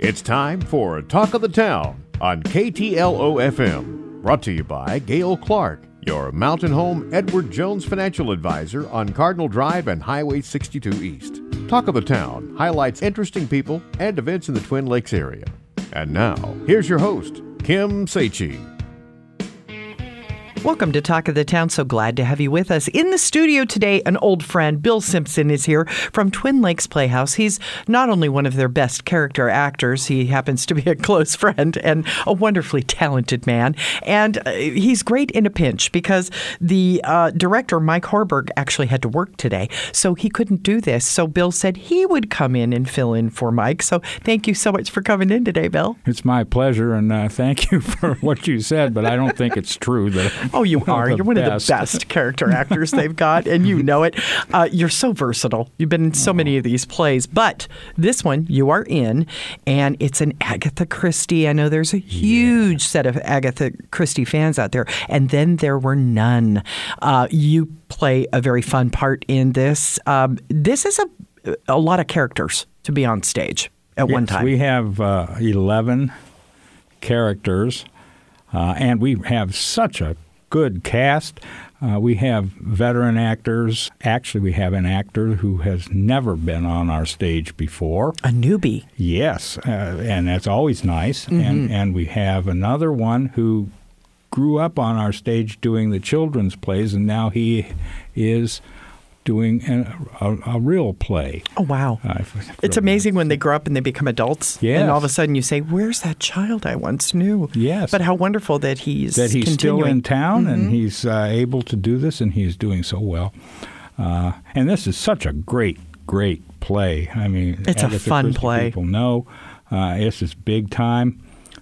It's time for Talk of the Town on KTLO-FM. Brought to you by Gail Clark, your Mountain Home Edward Jones financial advisor on Cardinal Drive and Highway 62 East. Talk of the Town highlights interesting people and events in the Twin Lakes area. And now, here's your host, Kim Saichi. Welcome to Talk of the Town. So glad to have you with us. In the studio today, an old friend, Bill Simpson, is here from Twin Lakes Playhouse. He's not only one of their best character actors, he happens to be a close friend and a wonderfully talented man. And he's great in a pinch because the director, Mike Horberg, actually had to work today, so he couldn't do this. So Bill said he would come in and fill in for Mike. So thank you so much for coming in today, Bill. It's my pleasure, and thank you for what you said, but I don't think it's true that. Oh, you are. You're one of the best character actors they've got, and you know it. You're so versatile. You've been in so many of these plays, but this one you are in, and it's an Agatha Christie. I know there's a huge set of Agatha Christie fans out there, and then there were none. You play a very fun part in this. This is a lot of characters to be on stage at one time. We have 11 characters, and we have such a good cast. We have veteran actors. Actually, we have an actor who has never been on our stage before. A newbie. Yes, and that's always nice. Mm-hmm. And we have another one who grew up on our stage doing the children's plays, and now he is doing a real play. Oh, wow. It's amazing when they grow up and they become adults. Yes. And all of a sudden you say, where's that child I once knew? Yes. But how wonderful that he's still in town, mm-hmm. and he's able to do this, and he's doing so well. And this is such a great play. I mean, it's Agatha a fun Christie play. People know. This is big time.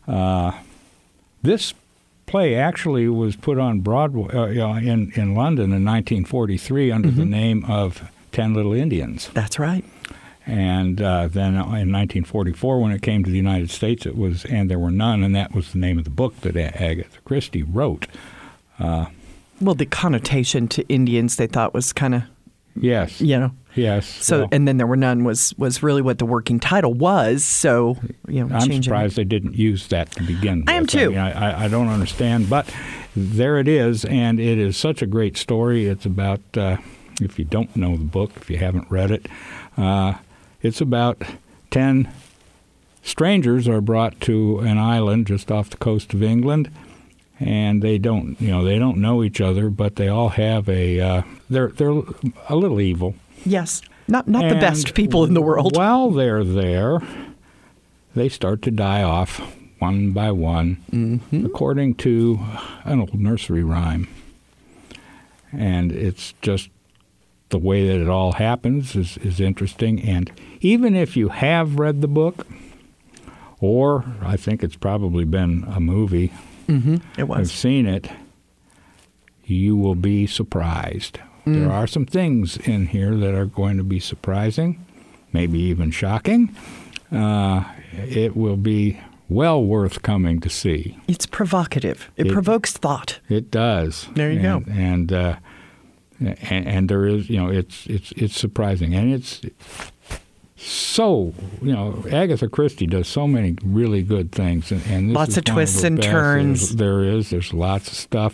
This play actually was put on Broadway in London in 1943 under mm-hmm. the name of 10 Little Indians. That's right. And then in 1944, when it came to the United States, it was And There Were None, and that was the name of the book that Agatha Christie wrote. Well, the connotation to Indians they thought was kind of, yes, Yes. So, and Then There Were None was really what the working title was. So, I'm surprised they didn't use that to begin with. I am too. I don't understand, but there it is, and it is such a great story. It's about, if you don't know the book, if you haven't read it, it's about 10 strangers are brought to an island just off the coast of England, and they don't know each other, but they all have they're a little evil. Yes, not the best people in the world. While they're there, they start to die off one by one, mm-hmm. according to an old nursery rhyme. And it's just the way that it all happens is interesting. And even if you have read the book, or I think it's probably been a movie, mm-hmm. It was. I've seen it, you will be surprised. There are some things in here that are going to be surprising, maybe even shocking. It will be well worth coming to see. It's provocative. It provokes thought. It does. There you go. And there is, it's surprising, and it's so, Agatha Christie does so many really good things, and this lots is of twists and turns. There's lots of stuff.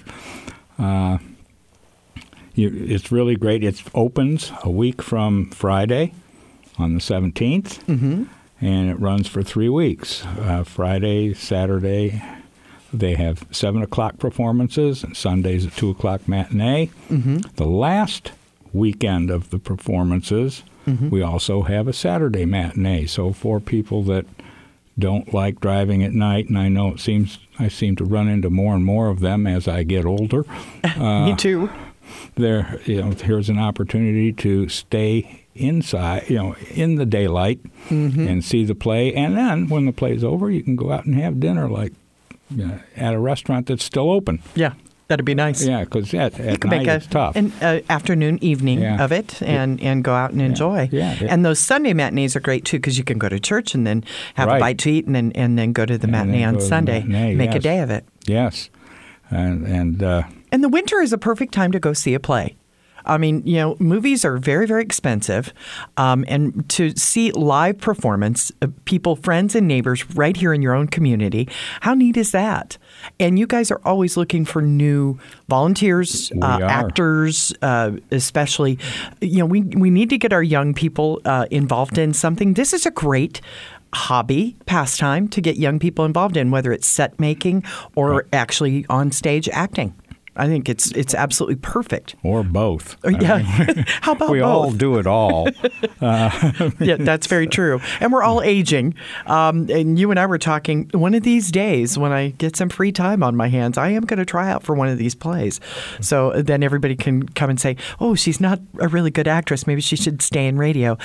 It's really great. It opens a week from Friday on the 17th, mm-hmm. and it runs for 3 weeks. Friday, Saturday, they have 7 o'clock performances, and Sundays at 2 o'clock matinee. Mm-hmm. The last weekend of the performances, mm-hmm. we also have a Saturday matinee. So for people that don't like driving at night, and I know I seem to run into more and more of them as I get older. Me too. Here's an opportunity to stay inside, in the daylight, mm-hmm. and see the play. And then when the play's over, you can go out and have dinner, at a restaurant that's still open. Yeah, that'd be nice. Yeah, because at night it's tough. An afternoon, evening of it, and go out and enjoy. Yeah. And those Sunday matinees are great too, because you can go to church and then have a bite to eat, and then go to the matinee on Sunday. Make a day of it. Yes, and the winter is a perfect time to go see a play. I mean, movies are very, very expensive. And to see live performance, people, friends and neighbors right here in your own community, how neat is that? And you guys are always looking for new volunteers, actors, especially. We need to get our young people involved in something. This is a great hobby, pastime to get young people involved in, whether it's set making or actually on stage acting. I think it's absolutely perfect. Or both. Yeah. How about we both? all do it all. Yeah, that's very true. And we're all aging. And you and I were talking, one of these days when I get some free time on my hands, I am going to try out for one of these plays. So then everybody can come and say, oh, she's not a really good actress. Maybe she should stay in radio.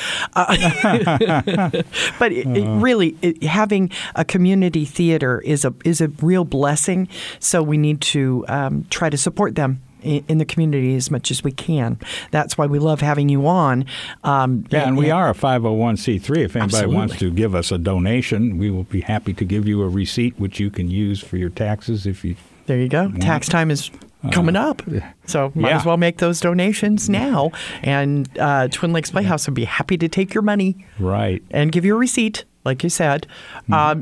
But really, having a community theater is a real blessing. So we need to try to support them in the community as much as we can. That's why we love having you on. And we are a 501c3. If anybody Absolutely. wants to give us a donation, we will be happy to give you a receipt which you can use for your taxes if you. There you go. Tax time is coming up. So might as well make those donations now. And Twin Lakes Playhouse would be happy to take your money. Right. And give you a receipt, like you said. Now,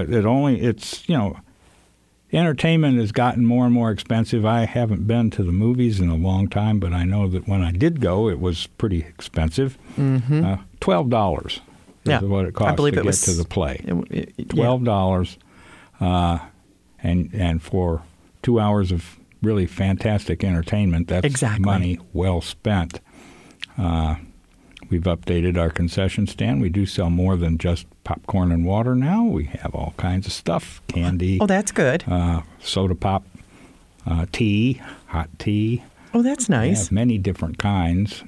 entertainment has gotten more and more expensive. I haven't been to the movies in a long time, but I know that when I did go, it was pretty expensive. $12 is what it cost to get to the play. $12, and for 2 hours of really fantastic entertainment, that's money well spent. We've updated our concession stand. We do sell more than just popcorn and water now. We have all kinds of stuff, candy. Oh, that's good. Soda pop, tea, hot tea. Oh, that's nice. We have many different kinds.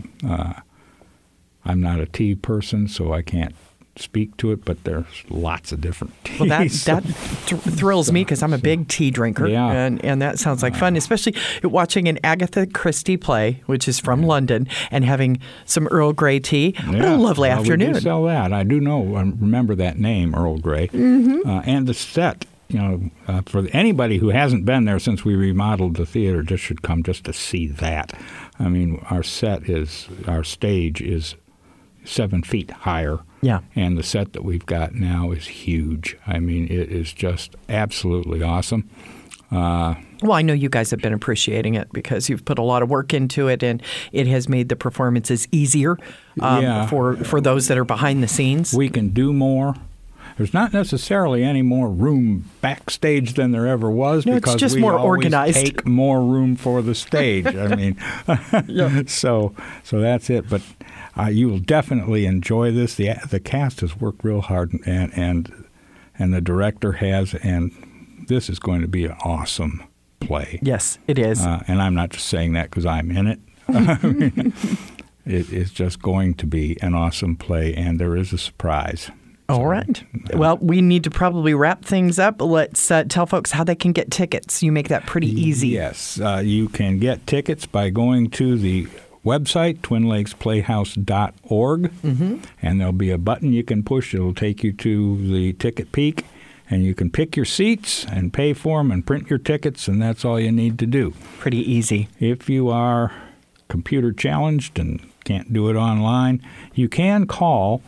I'm not a tea person, so I can't speak to it, but there's lots of different teas. Well, that thrills me because I'm a big tea drinker, and that sounds like fun, especially watching an Agatha Christie play, which is from London, and having some Earl Grey tea. What a lovely afternoon. We do sell that. I do know, I remember that name, Earl Grey. And the set, for anybody who hasn't been there since we remodeled the theater, just should come just to see that. I mean, our stage is 7 feet higher. Yeah. And the set that we've got now is huge. I mean, it is just absolutely awesome. Well, I know you guys have been appreciating it because you've put a lot of work into it, and it has made the performances easier for those that are behind the scenes. We can do more. There's not necessarily any more room backstage than there ever was because it's just we more always organized. take more room for the stage. I mean, so that's it. But you will definitely enjoy this. The cast has worked real hard, and the director has, and this is going to be an awesome play. Yes, it is. And I'm not just saying that because I'm in it. It is just going to be an awesome play, and there is a surprise. All right. Well, we need to probably wrap things up. Let's tell folks how they can get tickets. You make that pretty easy. Yes. You can get tickets by going to the website, twinlakesplayhouse.org, and there'll be a button you can push. It'll take you to the ticket peak, and you can pick your seats and pay for them and print your tickets, and that's all you need to do. Pretty easy. If you are computer challenged and can't do it online, you can call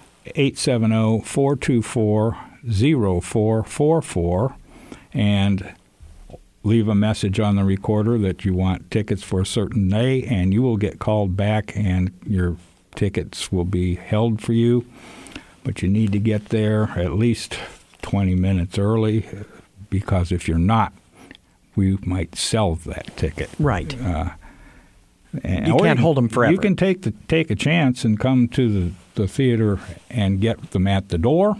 870-424-0444 and leave a message on the recorder that you want tickets for a certain day, and you will get called back and your tickets will be held for you. But you need to get there at least 20 minutes early because if you're not, we might sell that ticket. Right. You can't hold them forever. You can take a chance and come to the theater and get them at the door.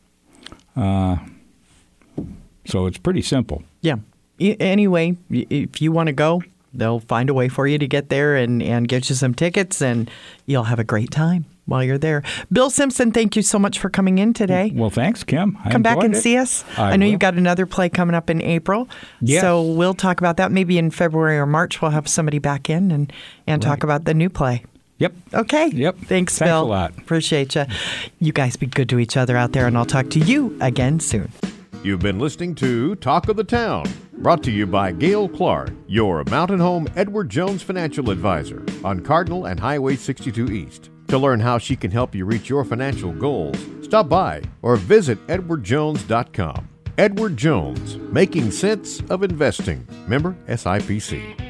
So it's pretty simple. Yeah. Anyway, if you want to go, they'll find a way for you to get there and get you some tickets, and you'll have a great time while you're there. Bill Simpson, thank you so much for coming in today. Well, thanks, Kim. Come back and see us. I know you've got another play coming up in April. Yes. So we'll talk about that. Maybe in February or March we'll have somebody back in and talk about the new play. Yep. Okay. Yep. Thanks, Bill. Thanks a lot. Appreciate you. You guys be good to each other out there, and I'll talk to you again soon. You've been listening to Talk of the Town, brought to you by Gail Clark, your Mountain Home Edward Jones financial advisor on Cardinal and Highway 62 East. To learn how she can help you reach your financial goals, stop by or visit edwardjones.com. Edward Jones, making sense of investing. Member SIPC.